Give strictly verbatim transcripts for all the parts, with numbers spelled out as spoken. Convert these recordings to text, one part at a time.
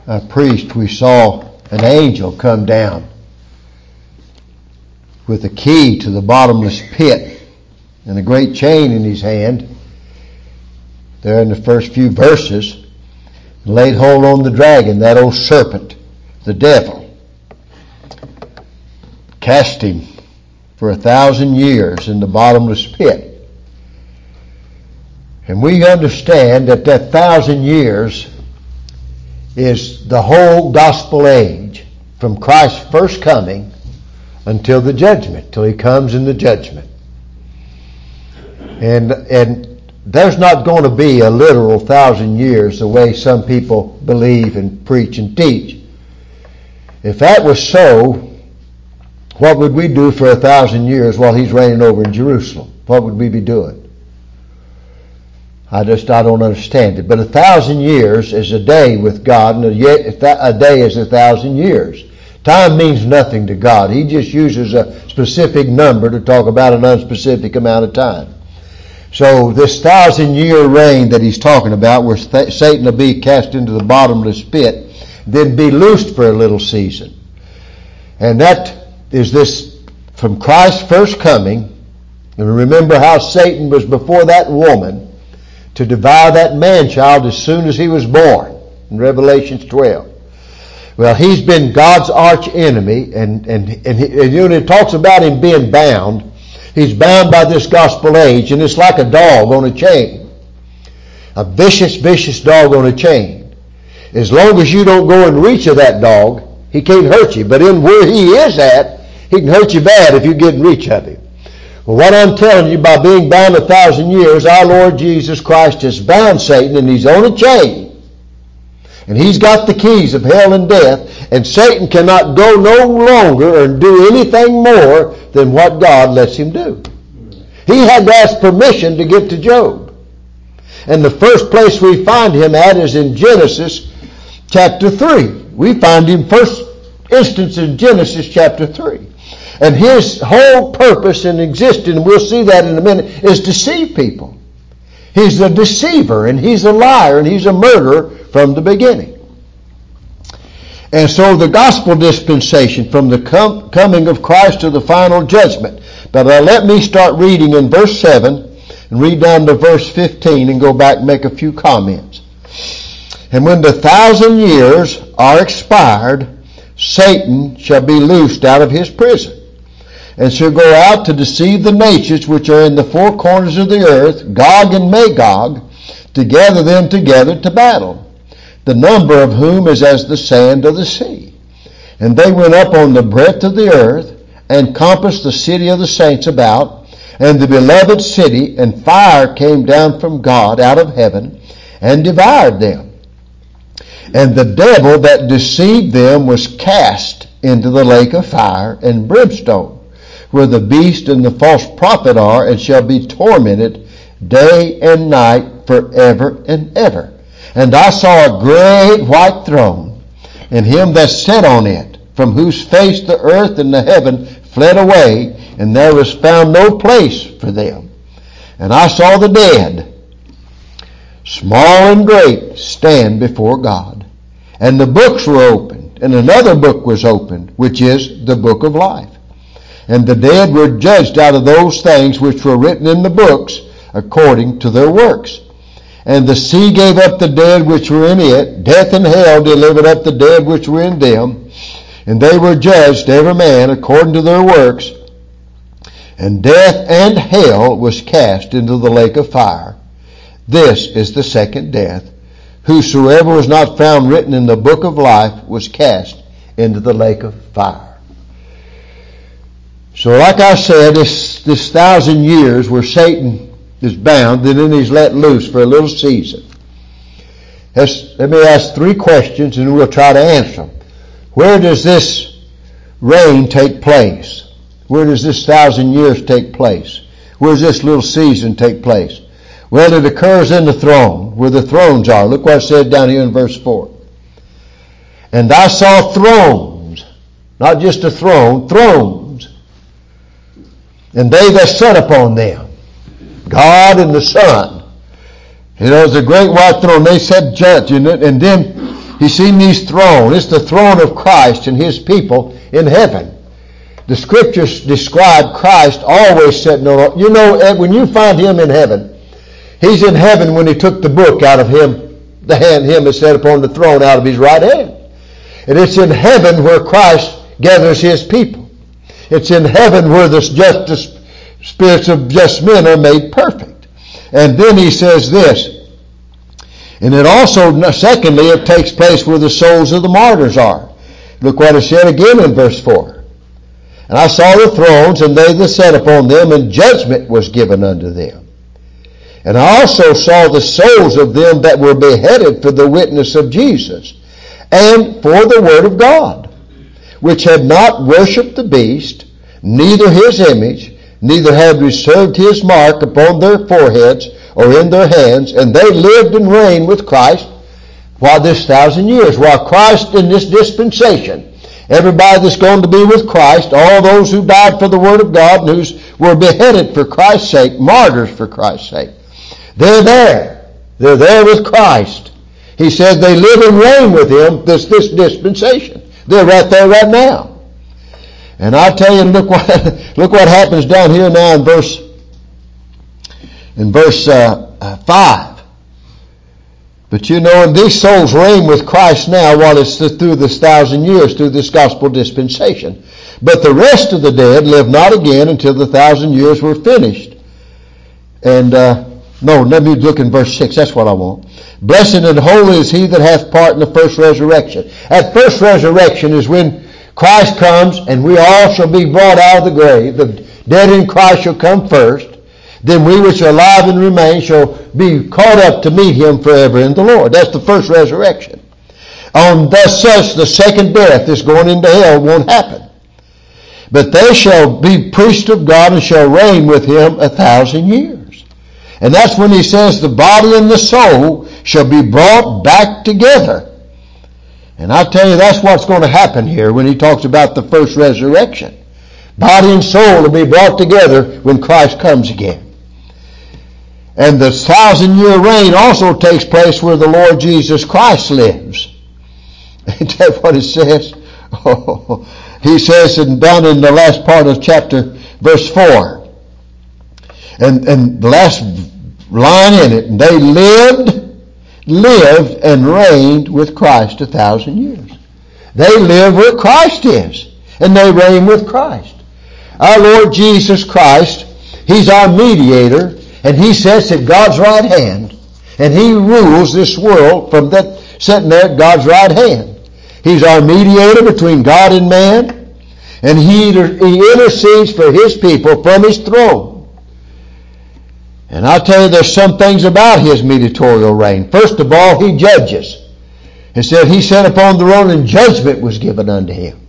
uh, priest, we saw an angel come down with a key to the bottomless pit and a great chain in his hand. There in the first few verses, laid hold on the dragon, that old serpent, the devil, cast him for a thousand years in the bottomless pit. And we understand that that thousand years is the whole gospel age, from Christ's first coming until the judgment, till he comes in the judgment. And and there's not going to be a literal thousand years the way some people believe and preach and teach. If that was so, what would we do for a thousand years while he's reigning over in Jerusalem? What would we be doing? I just, I don't understand it. But a thousand years is a day with God, and a, a day is a thousand years. Time means nothing to God. He just uses a specific number to talk about an unspecific amount of time. So this thousand year reign that he's talking about, where th- Satan will be cast into the bottomless pit, then be loosed for a little season. And that is this, from Christ's first coming. And remember how Satan was before that woman to devour that man-child as soon as he was born, in Revelation twelve. Well, he's been God's arch enemy, and, and, and, he, and you know, it talks about him being bound. He's bound by this gospel age, and it's like a dog on a chain. A vicious, vicious dog on a chain. As long as you don't go in reach of that dog, he can't hurt you. But in where he is at, he can hurt you bad if you get in reach of him. Well, what I'm telling you, by being bound a thousand years, our Lord Jesus Christ has bound Satan, and he's on a chain. And he's got the keys of hell and death, and Satan cannot go no longer or do anything more than what God lets him do. He had to ask permission to get to Job. And the first place we find him at is in Genesis chapter three. We find him first instance in Genesis chapter three. And his whole purpose in existing, and we'll see that in a minute, is deceive people. He's a deceiver, and he's a liar, and he's a murderer from the beginning. And so the gospel dispensation, from the com- coming of Christ to the final judgment. But uh, let me start reading in verse seven and read down to verse fifteen and go back and make a few comments. And when the thousand years are expired, Satan shall be loosed out of his prison, and shall go out to deceive the nations which are in the four corners of the earth, Gog and Magog, to gather them together to battle, the number of whom is as the sand of the sea. And they went up on the breadth of the earth, and compassed the city of the saints about, and the beloved city, and fire came down from God out of heaven, and devoured them. And the devil that deceived them was cast into the lake of fire and brimstone, where the beast and the false prophet are, and shall be tormented day and night forever and ever. And I saw a great white throne, and him that sat on it, from whose face the earth and the heaven fled away, and there was found no place for them. And I saw the dead, small and great, stand before God. And the books were opened, and another book was opened, which is the book of life. And the dead were judged out of those things which were written in the books, according to their works. And the sea gave up the dead which were in it. Death and hell delivered up the dead which were in them. And they were judged, every man according to their works. And death and hell was cast into the lake of fire. This is the second death. Whosoever was not found written in the book of life was cast into the lake of fire. So like I said, this, this thousand years where Satan is bound, and then he's let loose for a little season. Let's, let me ask three questions and we'll try to answer them. Where does this reign take place? Where does this thousand years take place? Where does this little season take place? Well, it occurs in the throne, where the thrones are. Look what it said down here in verse four. And I saw thrones, not just a throne, thrones. And they that sat upon them, God and the Son. You know, it's a great white throne. They said judge in it. And then He's seen these thrones. It's the throne of Christ and his people in heaven. The scriptures describe Christ always sitting on, you know, when you find him in heaven, he's in heaven when he took the book out of him, the hand him is set upon the throne out of his right hand. And it's in heaven where Christ gathers his people. It's in heaven where the justice, spirits of just men are made perfect. And then he says this, and it also, secondly, it takes place where the souls of the martyrs are. Look what it said again in verse four. And I saw the thrones, and they that sat upon them, and judgment was given unto them. And I also saw the souls of them that were beheaded for the witness of Jesus, and for the word of God, which had not worshipped the beast, neither his image, neither had received his mark upon their foreheads or in their hands, and they lived and reigned with Christ while this thousand years. While Christ in this dispensation, everybody that's going to be with Christ, all those who died for the word of God and who were beheaded for Christ's sake, martyrs for Christ's sake, they're there. They're there with Christ. He says they live and reign with him this, this dispensation. They're right there right now. And I tell you, look what look what happens down here now in verse in verse uh, uh, five. But you know, and these souls reign with Christ now while it's through this thousand years, through this gospel dispensation. But the rest of the dead live not again until the thousand years were finished. And uh, no, let me look in verse six. That's what I want. Blessed and holy is he that hath part in the first resurrection. At first resurrection is when Christ comes and we all shall be brought out of the grave. The dead in Christ shall come first. Then we which are alive and remain shall be caught up to meet him forever in the Lord. That's the first resurrection. On thus such the second death, this going into hell, won't happen. But they shall be priests of God and shall reign with him a thousand years. And that's when he says the body and the soul shall be brought back together. And I tell you, that's what's going to happen here when he talks about the first resurrection. Body and soul will be brought together when Christ comes again. And the thousand year reign also takes place where the Lord Jesus Christ lives. Ain't that what it says? Oh, he says in, down in the last part of chapter, verse four. And, and the last line in it, and they lived, lived and reigned with Christ a thousand years. They live where Christ is, and they reign with Christ. Our Lord Jesus Christ, he's our mediator, and he sits at God's right hand, and he rules this world from that sitting there at God's right hand. He's our mediator between God and man, and he, he intercedes for his people from his throne. And I'll tell you, there's some things about his mediatorial reign. First of all, he judges. It said he sat upon the throne and judgment was given unto him.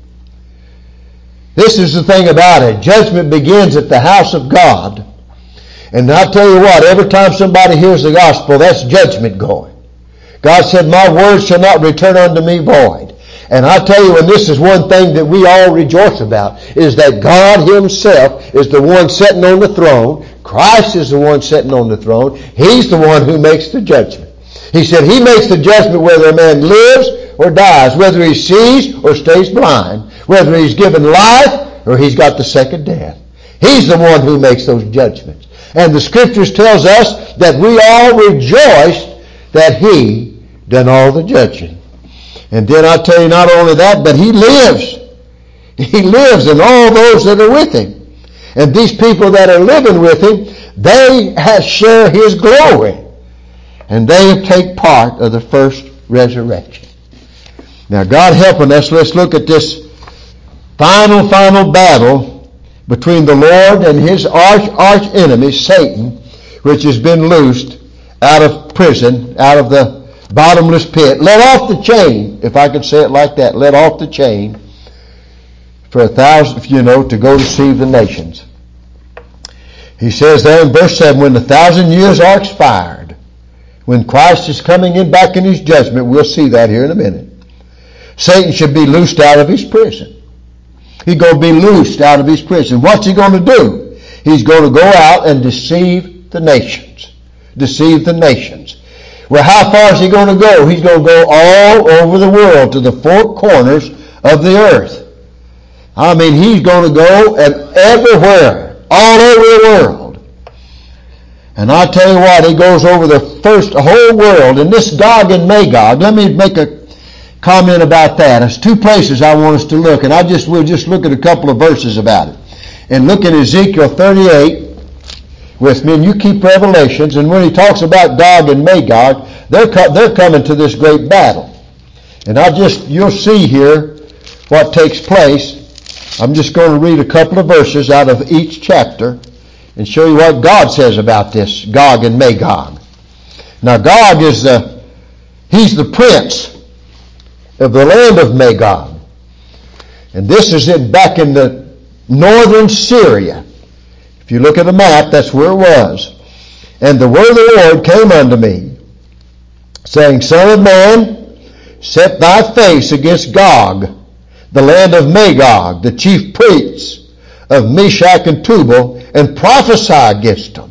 This is the thing about it. Judgment begins at the house of God. And I'll tell you what, every time somebody hears the gospel, that's judgment going. God said, my word shall not return unto me void. And I tell you, and this is one thing that we all rejoice about, is that God himself is the one sitting on the throne. Christ is the one sitting on the throne. He's the one who makes the judgment. He said he makes the judgment whether a man lives or dies, whether he sees or stays blind, whether he's given life or he's got the second death. He's the one who makes those judgments. And the scriptures tells us that we all rejoiced that he done all the judging. And then I tell you, not only that, but he lives. He lives in all those that are with him. And these people that are living with him, they have share his glory. And they take part of the first resurrection. Now, God helping us, let's look at this final, final battle between the Lord and his arch, arch enemy, Satan, which has been loosed out of prison, out of the bottomless pit, let off the chain, if I could say it like that, let off the chain for a thousand, you know, to go deceive the nations. He says there in verse seven, when the thousand years are expired, when Christ is coming in back in his judgment, we'll see that here in a minute, Satan should be loosed out of his prison. He's going to be loosed out of his prison. What's he going to do? He's going to go out and deceive the nations. Deceive the nations. Well, how far is he going to go? He's going to go all over the world to the four corners of the earth. I mean, he's going to go and everywhere, all over the world. And I tell you what, he goes over the first whole world. And this Gog and Magog, let me make a comment about that. There's two places I want us to look, and I just we'll just look at a couple of verses about it. And look at Ezekiel thirty-eight with me, and you keep Revelations. And when he talks about Gog and Magog, they're co- they're coming to this great battle. And I just you'll see here what takes place. I'm just going to read a couple of verses out of each chapter and show you what God says about this Gog and Magog. Now Gog is the he's the prince of the land of Magog. And this is in back in the northern Syria. If you look at the map, that's where it was. And the word of the Lord came unto me, saying, Son of man, set thy face against Gog, the land of Magog, the chief priests of Meshach and Tubal, and prophesy against them.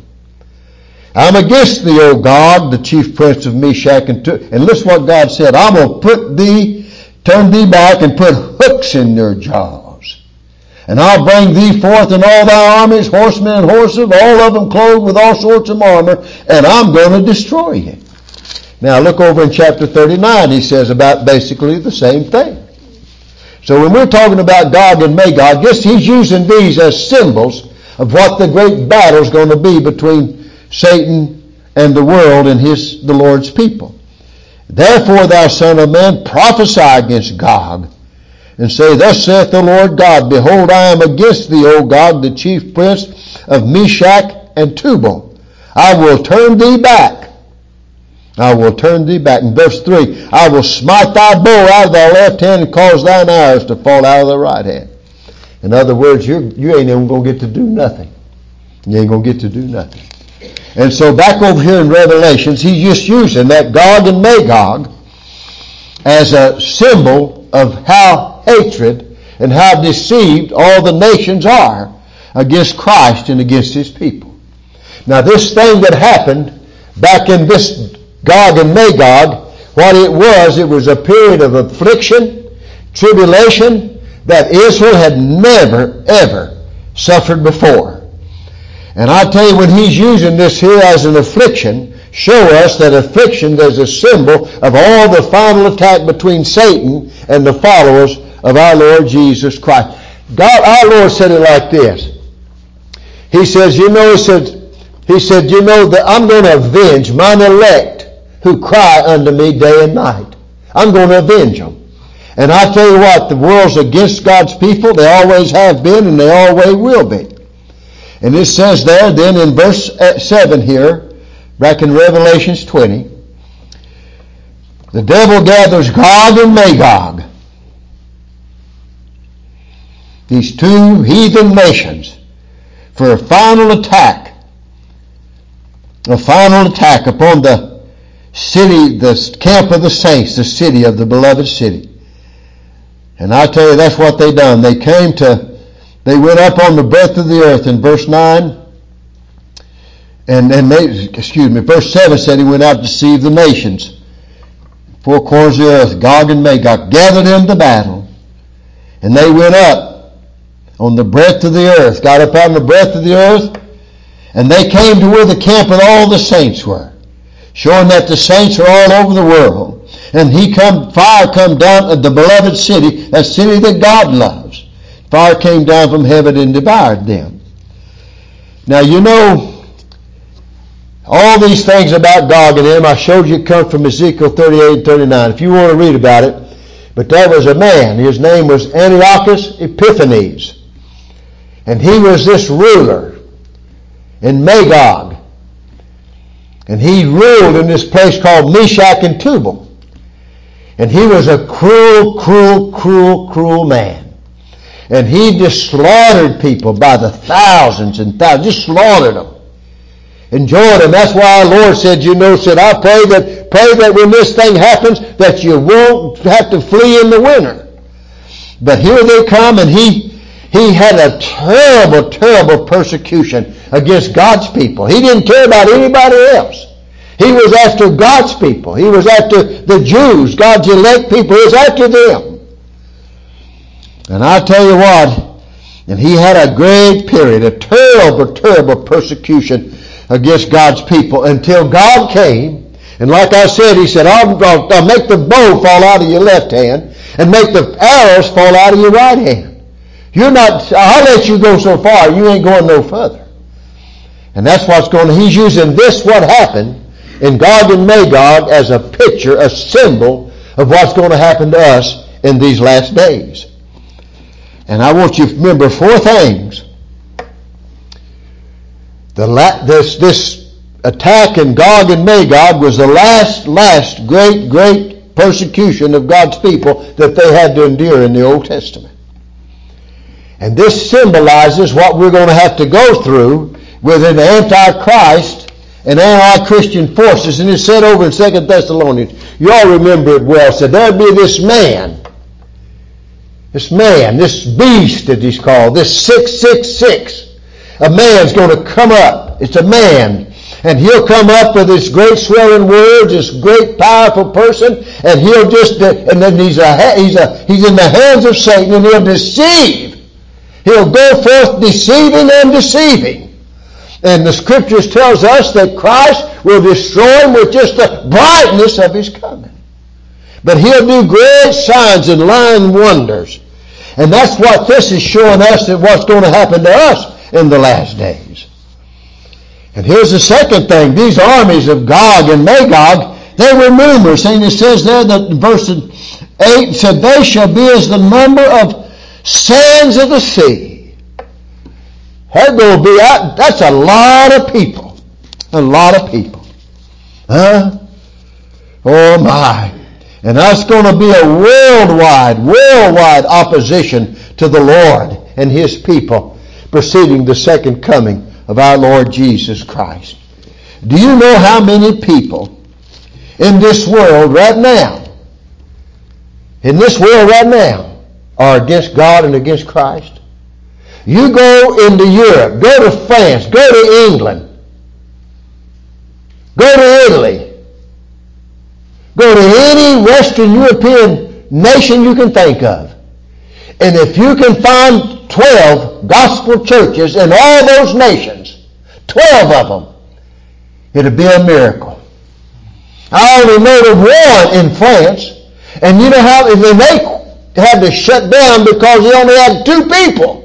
I'm against thee, O Gog, the chief prince of Meshach and Tubal. And listen what God said. I'm going to put thee, turn thee back and put hooks in their jaws. And I'll bring thee forth in all thy armies, horsemen and horses, all of them clothed with all sorts of armor, and I'm going to destroy you. Now look over in chapter thirty-nine. He says about basically the same thing. So when we're talking about Gog and Magog, just he's using these as symbols of what the great battle is going to be between Satan and the world and his the Lord's people. Therefore, thou son of man, prophesy against Gog, and say, Thus saith the Lord God, Behold, I am against thee, O Gog, the chief prince of Meshach and Tubal. I will turn thee back. I will turn thee back. In verse three, I will smite thy bow out of thy left hand and cause thine arrows to fall out of the right hand. In other words, you're, you ain't even going to get to do nothing. You ain't going to get to do nothing. And so back over here in Revelations, he's just using that Gog and Magog as a symbol of how hatred and how deceived all the nations are against Christ and against his people. Now this thing that happened back in this Gog and Magog, what it was, it was a period of affliction, tribulation that Israel had never, ever suffered before. And I tell you, when he's using this here as an affliction, show us that affliction is a symbol of all the final attack between Satan and the followers of our Lord Jesus Christ. God, our Lord said it like this. He says, you know, he said, he said, you know that I'm going to avenge mine elect who cry unto me day and night. I'm going to avenge them. And I tell you what, the world's against God's people. They always have been and they always will be. And it says there then in verse seven here, back in Revelations twenty, the devil gathers Gog and Magog, these two heathen nations, for a final attack, a final attack upon the city, the camp of the saints, the city of the beloved city. And I tell you, that's what they done. They came to, they went up on the breadth of the earth in verse nine, and and they, excuse me, verse seven said he went out to deceive the nations. Four corners of the earth, Gog and Magog, gathered them to battle, and they went up on the breadth of the earth, got up on the breadth of the earth, and they came to where the camp of all the saints were, showing that the saints are all over the world. And he come, fire come down at the beloved city, that city that God loves. Fire came down from heaven and devoured them. Now you know, all these things about Gog and them, I showed you come from Ezekiel thirty-eight and thirty-nine, if you want to read about it. But there was a man, his name was Antiochus Epiphanes. And he was this ruler in Magog. And he ruled in this place called Meshach and Tubal. And he was a cruel, cruel, cruel, cruel man. And he just slaughtered people by the thousands and thousands. Just slaughtered them. Enjoyed them. That's why our Lord said, you know, said, I pray that, pray that when this thing happens, that you won't have to flee in the winter. But here they come, and he, he had a terrible, terrible persecution against God's people. He didn't care about anybody else. He was after God's people. He was after the Jews, God's elect people. He was after them. And I tell you what, and he had a great period, a terrible, terrible persecution against God's people until God came. And like I said, he said, I'll, I'll, I'll make the bow fall out of your left hand and make the arrows fall out of your right hand. You're not, I'll let you go so far, you ain't going no further. And that's what's going on. He's using this, what happened in Gog and Magog, as a picture, a symbol of what's going to happen to us in these last days. And I want you to remember four things. The la- this, this attack in Gog and Magog was the last, last great, great persecution of God's people that they had to endure in the Old Testament. And this symbolizes what we're going to have to go through with an Antichrist and anti-Christian forces. And it's said over in Second Thessalonians, you all remember it well, said there'd be this man, this man, this beast that he's called, this six six six. A man's going to come up. It's a man. And he'll come up with this great swelling words, this great powerful person, and he'll just, and then he's a, he's a, he's in the hands of Satan, and he'll deceive. He'll go forth deceiving and deceiving. And the scriptures tells us that Christ will destroy him with just the brightness of his coming. But he'll do great signs and lying wonders. And that's what this is showing us, that what's going to happen to us in the last days. And here's the second thing. These armies of Gog and Magog, they were numerous. And it says there that in verse eight, said, they shall be as the number of sands of the sea. They're going to be out. That's a lot of people. A lot of people. Huh? Oh my. And that's going to be a worldwide, worldwide opposition to the Lord and his people preceding the second coming of our Lord Jesus Christ. Do you know how many people in this world right now, in this world right now, are against God and against Christ? You go into Europe, go to France, go to England, go to Italy, go to any Western European nation you can think of. And if you can find twelve gospel churches in all those nations, twelve of them, it'll be a miracle. I only know of one in France, and you know how, and then they had to shut down because they only had two people.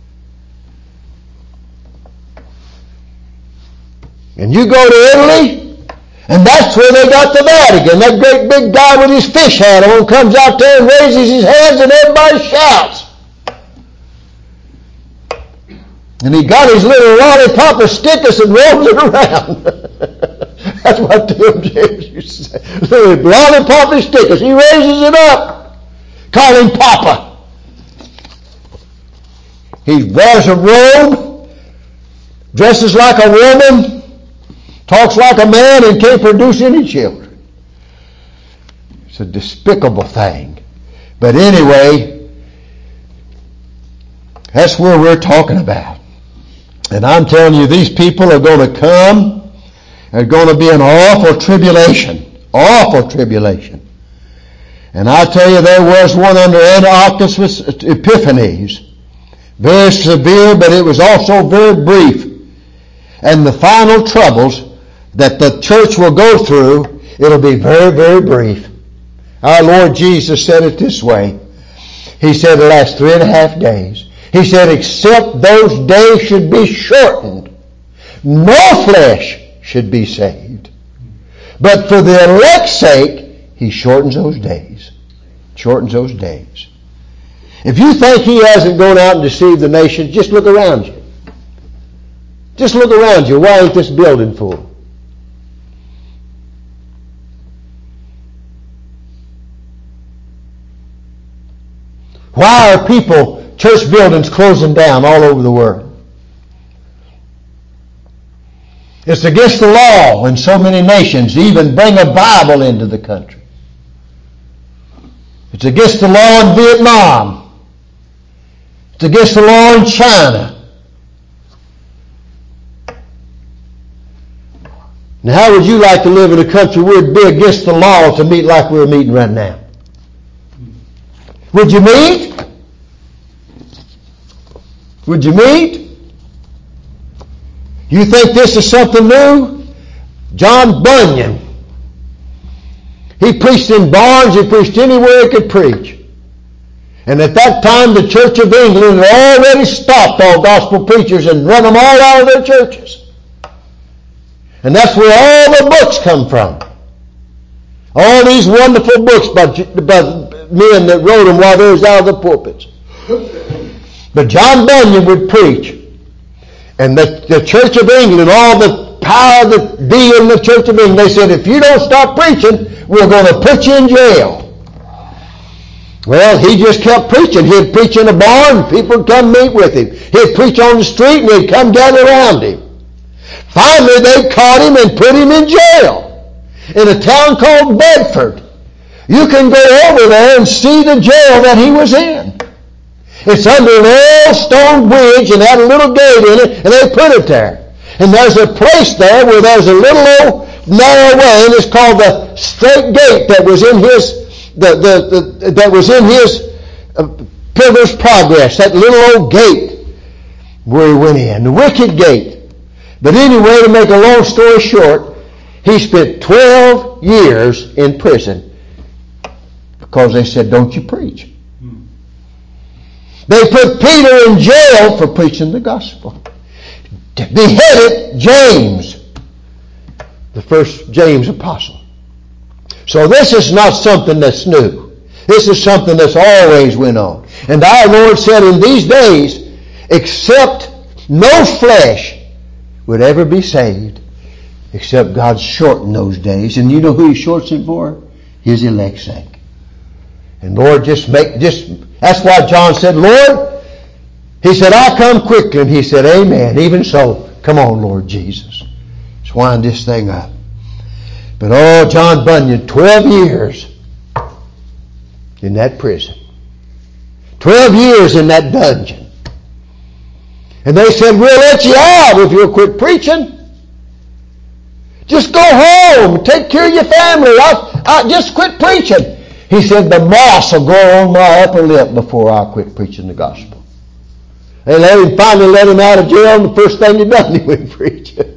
And you go to Italy, and that's where they got the Vatican. That great big guy with his fish hat on comes out there and raises his hands, and everybody shouts. And he got his little lollipop of stickers and rolls it around. That's what Tim James used to say. Little lollipop of stickers. He raises it up. Call him Papa. He wears a robe, dresses like a woman, talks like a man, and can't produce any children. It's a despicable thing. But anyway, that's where we're talking about. And I'm telling you, these people are going to come, are going to be an awful tribulation. Awful tribulation. And I tell you, there was one under Antiochus Epiphanes. Very severe, but it was also very brief. And the final troubles that the church will go through, it'll be very, very brief. Our Lord Jesus said it this way. He said the last three and a half days. He said, except those days should be shortened, no flesh should be saved. But for the elect's sake, he shortens those days. Shortens those days. If you think he hasn't gone out and deceived the nations, just look around you. Just look around you. Why ain't this building full? Why are people, church buildings, closing down all over the world? It's against the law in so many nations to even bring a Bible into the country. It's against the law in Vietnam. It's against the law in China. And Now, how would you like to live in a country where it'd be against the law to meet like we're meeting right now? Would you meet? Would you meet? You think this is something new? John Bunyan. He preached in barns. He preached anywhere he could preach. And at that time, the Church of England had already stopped all gospel preachers and run them all out of their churches. And that's where all the books come from. All these wonderful books by, by men that wrote them while they was out of the pulpits. But John Bunyan would preach. And the, the Church of England, all the power that be in the Church of England, they said, if you don't stop preaching, we're going to put you in jail. Well, he just kept preaching. He'd preach in a barn, people would come meet with him. He'd preach on the street, and they'd come gather around him. Finally, they caught him and put him in jail in a town called Bedford. You can go over there and see the jail that he was in. It's under an old stone bridge and had a little gate in it, and they put it there. And there's a place there where there's a little old narrow way, and it's called the Straight Gate that was in his the the, the that was in his uh, Pilgrim's Progress. That little old gate where he went in, the Wicket Gate. But anyway, to make a long story short, he spent twelve years in prison because they said, "Don't you preach." They put Peter in jail for preaching the gospel. Beheaded James, the first James apostle. So this is not something that's new. This is something that's always went on. And our Lord said in these days, except no flesh would ever be saved, except God shortened those days. And you know who He shortens it for? His elect's sake. And Lord, just make, just, that's why John said, Lord, he said, I come quickly. And he said, amen. Even so, come on, Lord Jesus. Let's wind this thing up. But oh, John Bunyan, twelve years in that prison. twelve years in that dungeon. And they said, we'll let you out if you'll quit preaching. Just go home. Take care of your family. I, I, just quit preaching. He said, the moss will grow on my upper lip before I quit preaching the gospel. They let him, finally let him out of jail, and the first thing he done, he went preaching.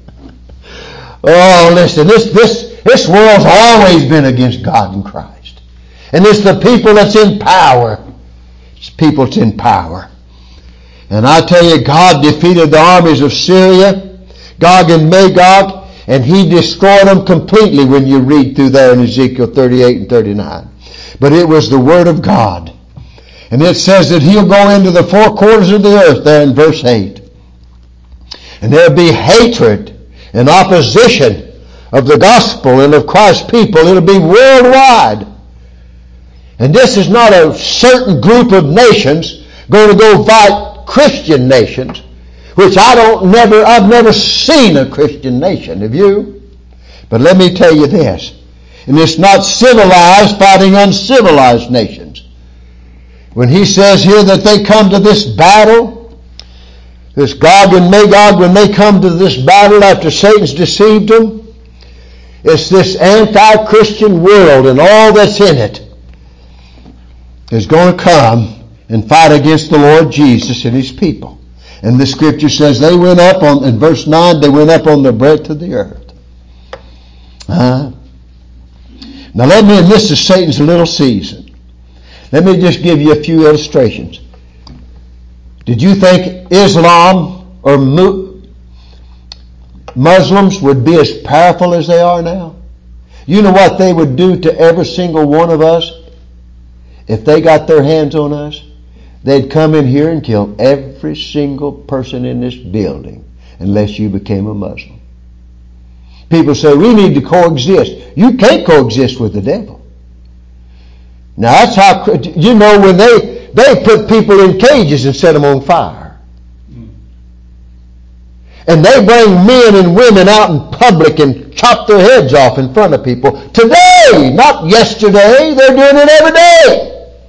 Oh, listen, this, this, this world's always been against God and Christ. And it's the people that's in power. It's people that's in power. And I tell you, God defeated the armies of Syria, Gog and Magog, and He destroyed them completely when you read through there in Ezekiel thirty-eight and thirty-nine. But it was the Word of God. And it says that He'll go into the four quarters of the earth there in verse eight. And there'll be hatred and opposition of the gospel and of Christ's people. It'll be worldwide. And this is not a certain group of nations going to go fight Christian nations, which I don't never, I've never seen a Christian nation. Have you? But let me tell you this. And it's not civilized fighting uncivilized nations. When he says here that they come to this battle, this Gog and Magog, when they come to this battle after Satan's deceived them, it's this anti-Christian world and all that's in it is going to come and fight against the Lord Jesus and His people. And the scripture says they went up on, in verse nine, they went up on the breadth of the earth. Uh, now let me, and this is Satan's little season. Let me just give you a few illustrations. Did you think Islam or Mu- Muslims would be as powerful as they are now? You know what they would do to every single one of us if they got their hands on us? They'd come in here and kill every single person in this building unless you became a Muslim. People say, we need to coexist. You can't coexist with the devil. Now that's how, you know, when they, they put people in cages and set them on fire. And they bring men and women out in public and chop their heads off in front of people. Today, not yesterday. They're doing it every day.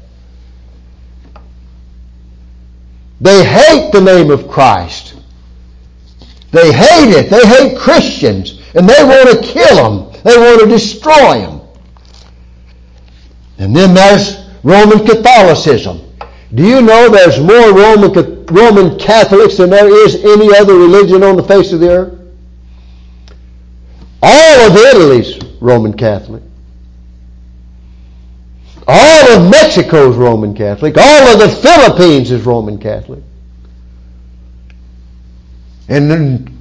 They hate the name of Christ. They hate it. They hate Christians. And they want to kill them. They want to destroy them. And then there's Roman Catholicism. Do you know there's more Roman, Roman Catholics than there is any other religion on the face of the earth? All of Italy's Roman Catholic. All of Mexico's Roman Catholic. All of the Philippines is Roman Catholic. And then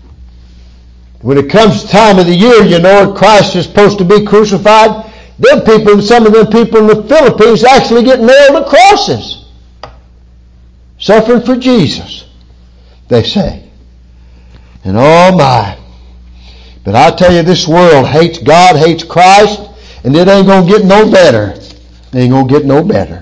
when it comes to time of the year, you know, Christ is supposed to be crucified. Them people, some of them people in the Philippines actually get nailed to crosses. Suffering for Jesus, they say. And oh my. But I tell you, this world hates God, hates Christ, and it ain't going to get no better. It ain't going to get no better.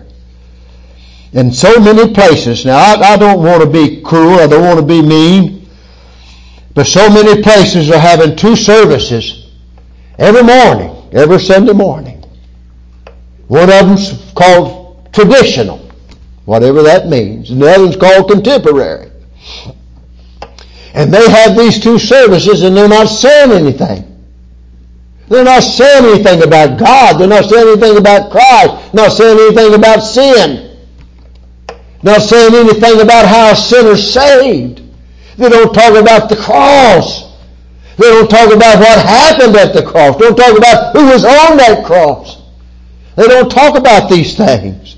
In so many places, now I, I don't want to be cruel, I don't want to be mean, but so many places are having two services every morning, every Sunday morning. One of them's called traditional, whatever that means, and the other one's called contemporary. And they have these two services and they're not saying anything. They're not saying anything about God. They're not saying anything about Christ. Not saying anything about sin. Not saying anything about how a sinner's saved. They don't talk about the cross. They don't talk about what happened at the cross. They don't talk about who was on that cross. They don't talk about these things.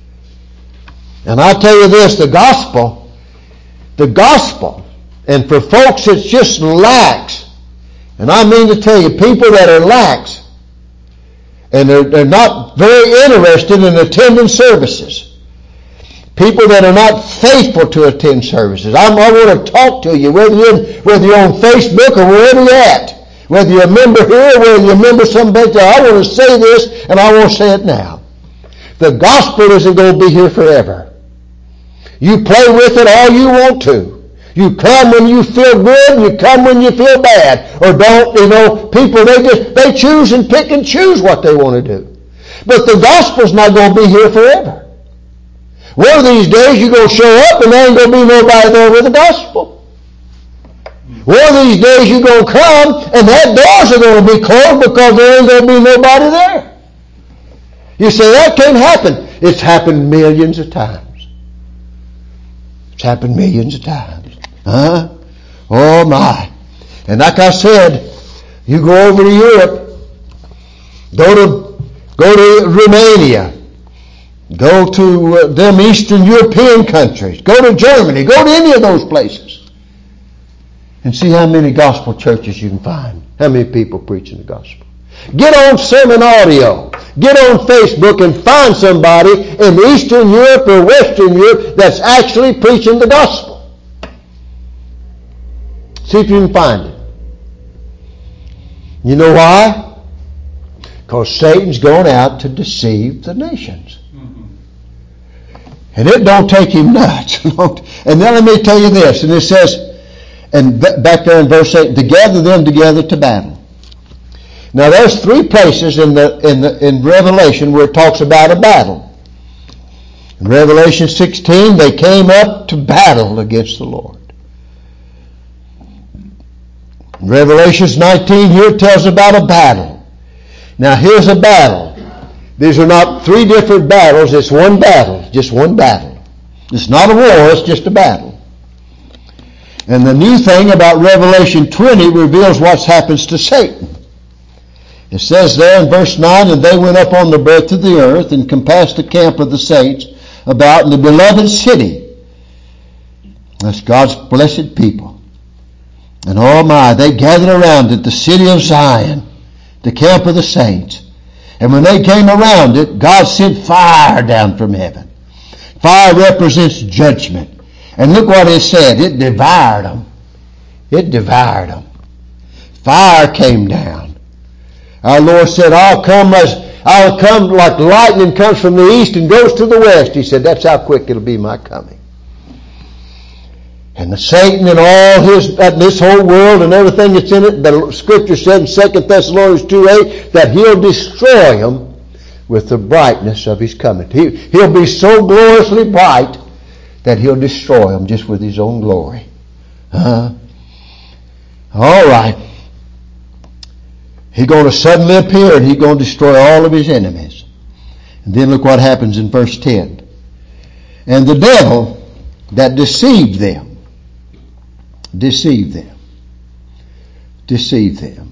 And I tell you this, the gospel, the gospel, and for folks it's just lax. And I mean to tell you, people that are lax and they're, they're not very interested in attending services. People that are not faithful to attend services. I'm, I want to talk to you, whether you're, whether you're on Facebook or wherever you're at. Whether you're a member here or whether you're a member someplace. I want to say this and I want to say it now. The gospel isn't going to be here forever. You play with it all you want to. You come when you feel good, you come when you feel bad. Or don't, you know, people, they just, they choose and pick and choose what they want to do. But the gospel's not going to be here forever. One of these days you're going to show up and there ain't going to be nobody there with the gospel. One of these days you're going to come and that doors are going to be closed because there ain't going to be nobody there. You say, that can't happen. It's happened millions of times. It's happened millions of times. Huh? Oh my. And like I said, you go over to Europe, go to go to Romania, go to uh, them Eastern European countries, go to Germany, go to any of those places, and see how many gospel churches you can find, how many people preaching the gospel. Get on Sermon Audio, get on Facebook and find somebody in Eastern Europe or Western Europe that's actually preaching the gospel. See if you can find it. You know why? Because Satan's gone out to deceive the nations. Mm-hmm. And it don't take him nuts. And then let me tell you this, and it says, and back there in verse eight, to gather them together to battle. Now there's three places in the in the in Revelation where it talks about a battle. In Revelation sixteen, they came up to battle against the Lord. In Revelation nineteen here tells about a battle. Now here's a battle. These are not three different battles, it's one battle, just one battle. It's not a war, it's just a battle. And the new thing about Revelation twenty reveals what happens to Satan. It says there in verse nine, and they went up on the breadth of the earth and compassed the camp of the saints about in the beloved city. That's God's blessed people. And oh my, they gathered around it, the city of Zion, the camp of the saints. And when they came around it, God sent fire down from heaven. Fire represents judgment. And look what it said. It devoured them. It devoured them. Fire came down. Our Lord said, I'll come as I'll come like lightning comes from the east and goes to the west. He said, that's how quick it'll be my coming. And the Satan and all his, uh, this whole world and everything that's in it, the Scripture said in Second Thessalonians two eight that he'll destroy them with the brightness of his coming. He, he'll be so gloriously bright that he'll destroy them just with his own glory. Uh, all right. He's going to suddenly appear and he's going to destroy all of his enemies. And then look what happens in verse ten. And the devil that deceived them, deceived them, deceived them,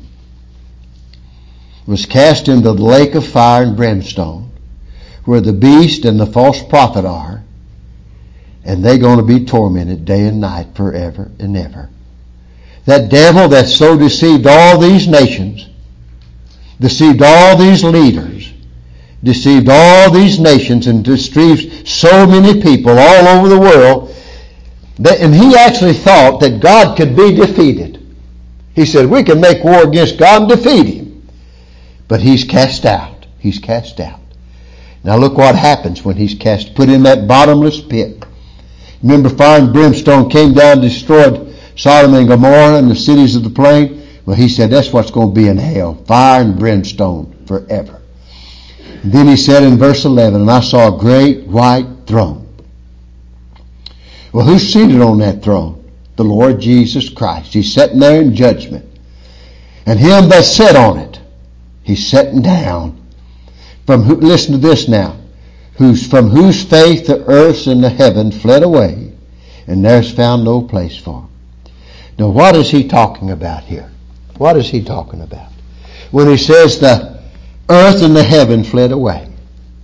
was cast into the lake of fire and brimstone, where the beast and the false prophet are, and they're going to be tormented day and night forever and ever. That devil that so deceived all these nations, deceived all these leaders, deceived all these nations, and deceived so many people all over the world, that, and he actually thought that God could be defeated. He said, we can make war against God and defeat him. But he's cast out. He's cast out. Now look what happens when he's cast, put in that bottomless pit. Remember, fire and brimstone came down and destroyed Sodom and Gomorrah and the cities of the plain? Well, he said that's what's going to be in hell. Fire and brimstone forever. And then he said in verse eleven, and I saw a great white throne. Well, who's seated on that throne? The Lord Jesus Christ. He's sitting there in judgment. And him that sat on it, he's sitting down. From who, listen to this now. Who's, from whose faith the earth and the heaven fled away, and there's found no place for him. Now what is he talking about here? What is he talking about? When he says the earth and the heaven fled away.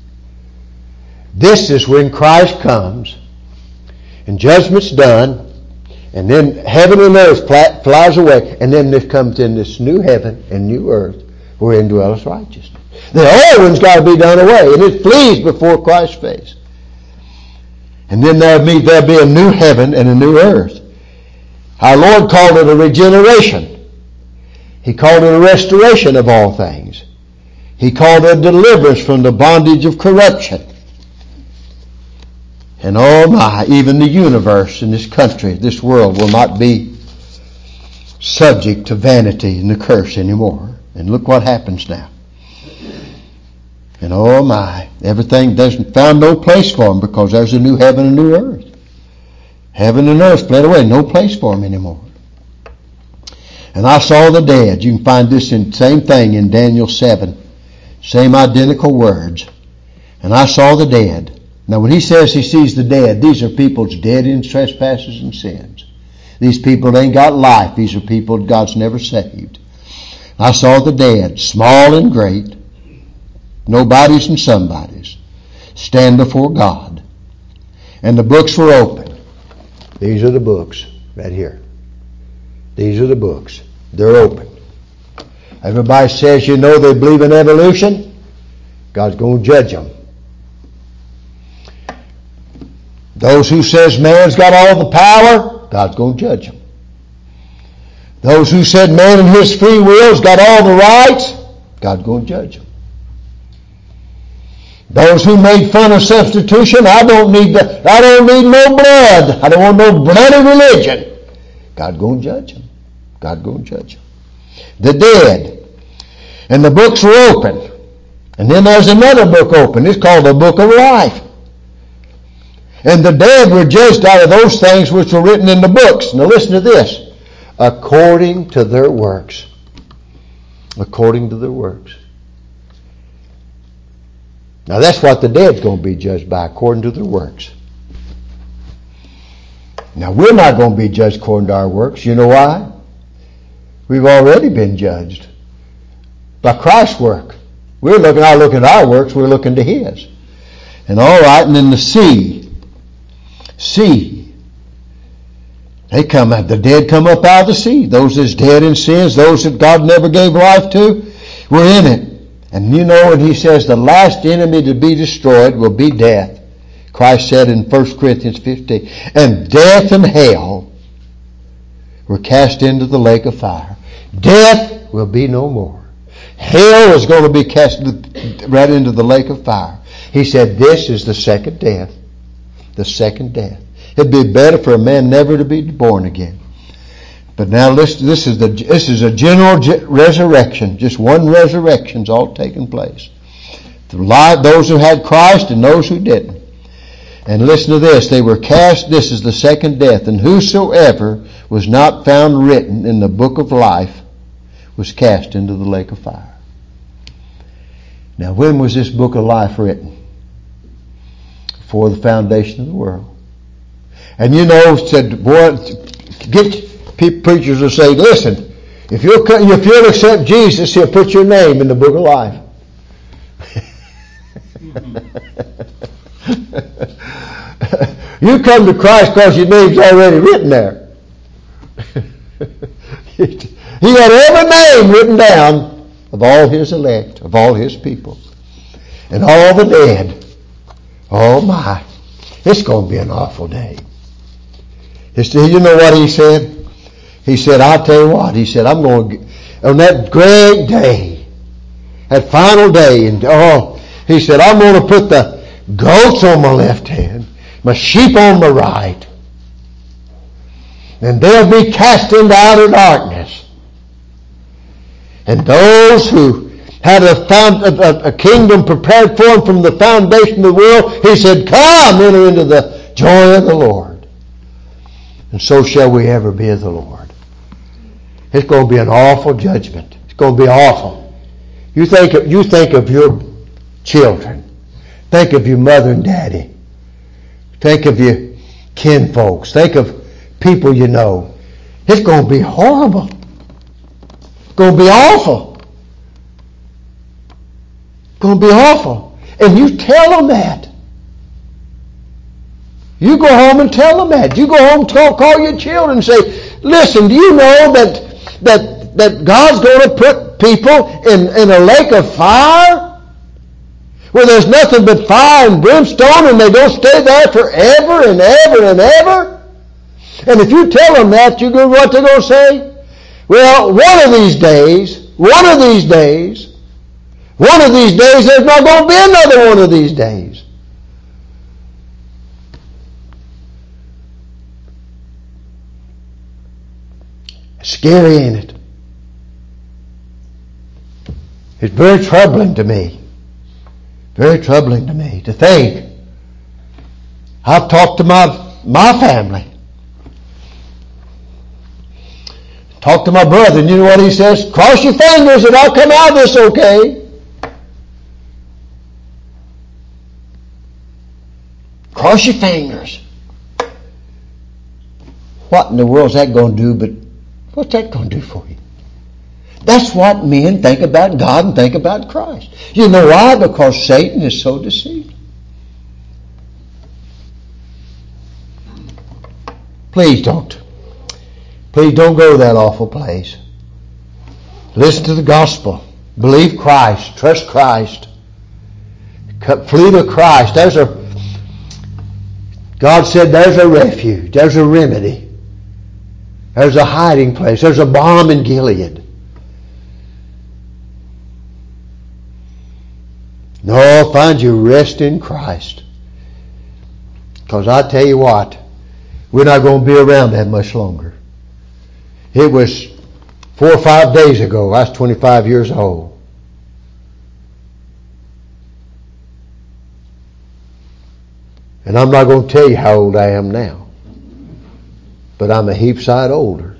This is when Christ comes and judgment's done, and then heaven and earth flies away, and then this comes in this new heaven and new earth wherein dwelleth righteousness. The old one's got to be done away, and it flees before Christ's face. And then there'll be, there'll be a new heaven and a new earth. Our Lord called it a regeneration. He called it a restoration of all things. He called it a deliverance from the bondage of corruption. And oh my, even the universe and this country, this world will not be subject to vanity and the curse anymore. And look what happens now. And oh my, everything doesn't found no place for them because there's a new heaven and new earth. Heaven and earth fled away, no place for them anymore. And I saw the dead. You can find this in same thing in Daniel seven. Same identical words. And I saw the dead. Now when he says he sees the dead, these are people's dead in trespasses and sins. These people ain't got life. These are people God's never saved. I saw the dead, small and great, nobodies and somebodies, stand before God. And the books were open. These are the books right here. These are the books. They're open. Everybody says, you know, they believe in evolution. God's going to judge them. Those who says man's got all the power, God's going to judge them. Those who said man in his free will's got all the rights, God's going to judge them. Those who made fun of substitution, I don't need the, I don't need no blood. I don't want no bloody religion. God's going to judge them. God's going to judge them. The dead. And the books were open. And then there's another book open. It's called the Book of Life. And the dead were judged out of those things which were written in the books. Now listen to this. According to their works. According to their works. Now that's what the dead's going to be judged by, according to their works. Now we're not going to be judged according to our works. You know why? We've already been judged by Christ's work. We're looking, not looking at our works, we're looking to His. And all right, and then the sea. Sea. They come out, the dead come up out of the sea. Those that's dead in sins, those that God never gave life to, we're in it. And you know, when he says the last enemy to be destroyed will be death. Christ said in First Corinthians fifteen, and death and hell were cast into the lake of fire. Death will be no more. Hell is going to be cast right into the lake of fire. He said this is the second death. The second death. It'd be better for a man never to be born again. But now listen, this is the this is a general resurrection. Just one resurrection's all taking place. The life, those who had Christ and those who didn't. And listen to this. They were cast, this is the second death. And whosoever was not found written in the book of life was cast into the lake of fire. Now, when was this book of life written? Before the foundation of the world. And you know, said, boy, get people, preachers will say, listen, if you'll, if you'll accept Jesus, He'll put your name in the book of life. You come to Christ because your name's already written there. He had every name written down of all His elect, of all His people. And all the dead. Oh my. It's going to be an awful day. It's, you know what He said? He said, I'll tell you what. He said, I'm going to, on that great day, that final day, and oh, He said, I'm going to put the goats on my left hand, my sheep on my right, and they'll be cast into outer darkness. And those who had a, found, a, a kingdom prepared for them from the foundation of the world, He said, come, enter into the joy of the Lord. And so shall we ever be of the Lord. It's going to be an awful judgment. It's going to be awful. You think of, you think of your children. Think of your mother and daddy. Think of your kinfolks. Think of people you know. It's going to be horrible. It's going to be awful. It's going to be awful. And you tell them that. You go home and tell them that. You go home and tell, call your children and say, listen, do you know that that that God's going to put people in, in a lake of fire where there's nothing but fire and brimstone, and they don't stay there forever and ever and ever? And if you tell them that, you know what they're going to say? Well, one of these days, one of these days, one of these days, there's not going to be another one of these days. Scary, ain't it? It's very troubling to me. Very troubling to me to think. I've talked to my my family. Talked to my brother, and you know what he says? Cross your fingers and I'll come out of this okay. Cross your fingers. What in the world's that going to do but what's that going to do for you? That's what men think about God and think about Christ. You know why? Because Satan is so deceived. Please don't. Please don't go to that awful place. Listen to the gospel. Believe Christ. Trust Christ. Flee to Christ. There's a, God said there's a refuge. There's a remedy. There's a hiding place. There's a balm in Gilead. No, find your rest in Christ. Because I tell you what, we're not going to be around that much longer. It was four or five days ago. I was twenty-five years old. And I'm not going to tell you how old I am now. But I'm a heap side older.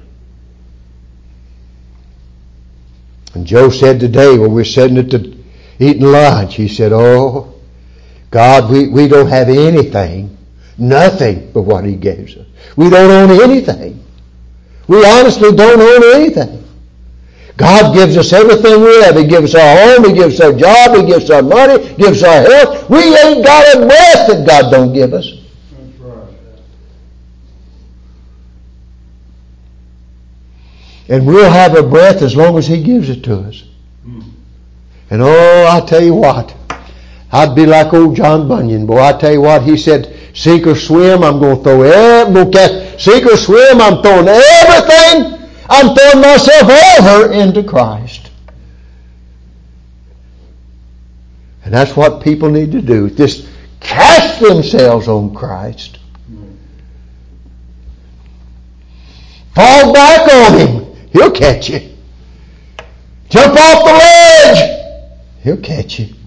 And Joe said today when we were sitting at the eating lunch, he said, oh, God, we, we don't have anything, nothing but what He gives us. We don't own anything. We honestly don't own anything. God gives us everything we have. He gives us our home, He gives us our job, He gives us our money, He gives us our health. We ain't got a breath that God don't give us. That's right. And we'll have a breath as long as He gives it to us. Hmm. And oh, I tell you what, I'd be like old John Bunyan. Boy, I tell you what, he said, sink or swim, I'm going to throw every, I'm going to catch, sink or swim, I'm throwing everything, I'm throwing myself over into Christ. And that's what people need to do. Just cast themselves on Christ. Fall back on Him. He'll catch you. Jump off the ledge. He'll catch you.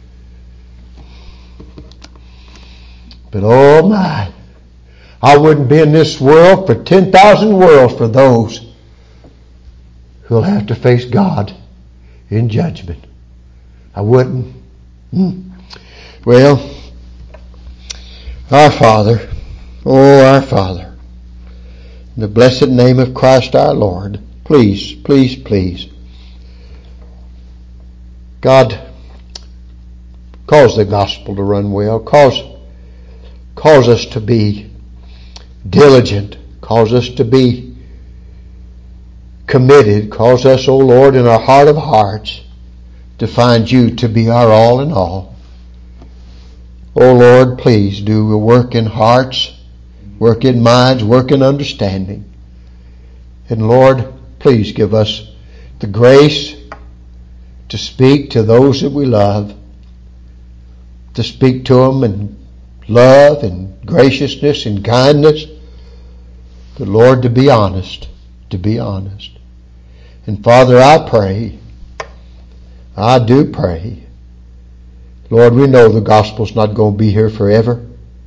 But oh my, I wouldn't be in this world for ten thousand worlds for those who'll have to face God in judgment. I wouldn't. Hmm. Well, our Father, oh, our Father, in the blessed name of Christ our Lord, please, please, please, God, cause the gospel to run well. Cause, cause us to be diligent. Cause us to be committed. Cause us, O Lord, in our heart of hearts to find you to be our all in all. O Lord, please do a work in hearts, work in minds, work in understanding. And Lord, please give us the grace to speak to those that we love, to speak to them in love and graciousness and kindness. But Lord, to be honest, to be honest. And Father, I pray, I do pray, Lord, we know the gospel's not going to be here forever.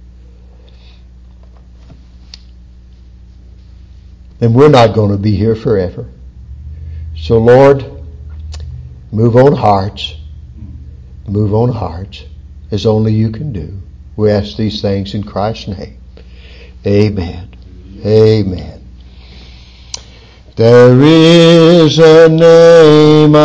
And we're not going to be here forever. So Lord, move on hearts. Move on hearts as only you can do. We ask these things in Christ's name. Amen. Amen. There is a name